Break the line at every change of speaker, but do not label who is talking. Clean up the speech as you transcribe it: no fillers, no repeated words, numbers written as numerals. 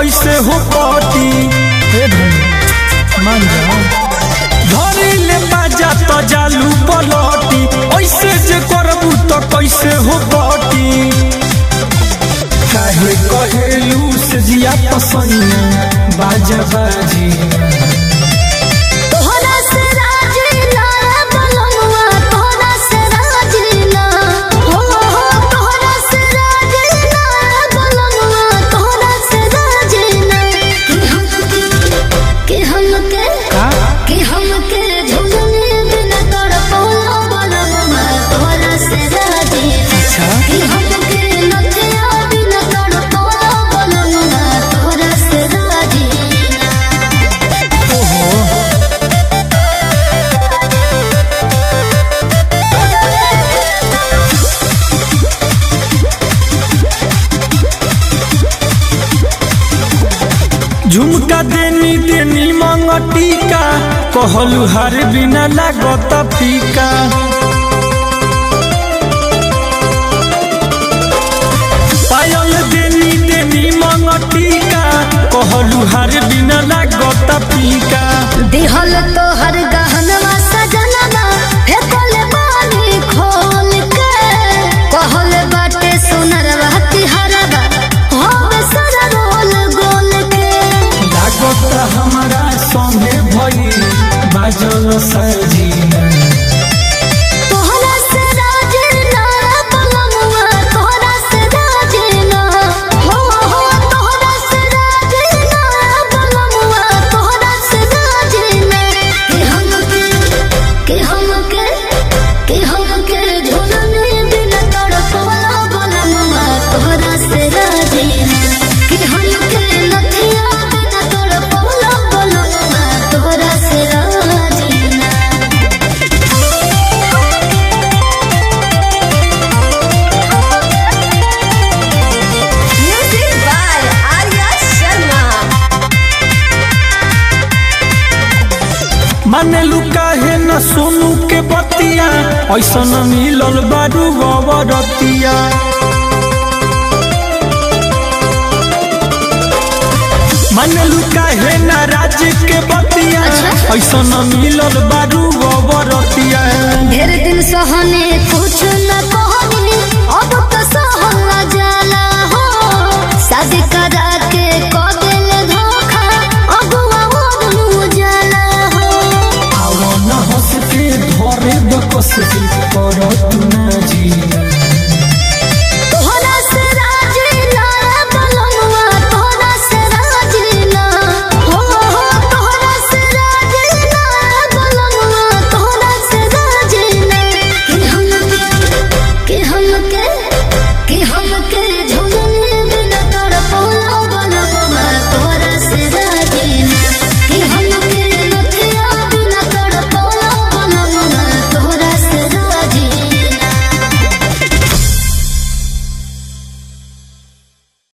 कैसे हो पाती मान जा धरी ले बाजा तो जालू पलटी ऐसे जे करबू तो कैसे हो पाती काहे कहेलू से जिया पसंद बाजा बाजी झुमका देनी देनी मंगटिका कहलू हर बिना लागत फीका पायल देनी देनी मंगटिका कहलू हर बिना लागत फीका
दिहल तो हर गहनवा सजनवा फेकल बानी खोल के कहल बाटे सुनरवा तिहरवा होवे सारा रोल गोल के
लागत हमारा संगे भई बाजल सजीना
तोहरा से राजना बलमुआ तोहरा से राजना हो तोहरा से राजना बलमुआ तोहरा से राजना के हमके झोलने बिना तड़पला बलमुआ तोहरा से राजना के हमके नथिया बिना तड़पला बलमुआ तोहरा से राजना। Music by Arya Sharma.
माने लुका है न सोनू के बतिया ऐसा न मिलल बारू बरतिया माने लुका है न राज के बतिया ऐसा न मिलल बारू बरतिया
ढेर दिन सहने कुछ न कहनी अब तो सहला जाला हो शादी करा के कदेल धोखा अगुआ हो जाला हो
आवन हंस के धरे दकस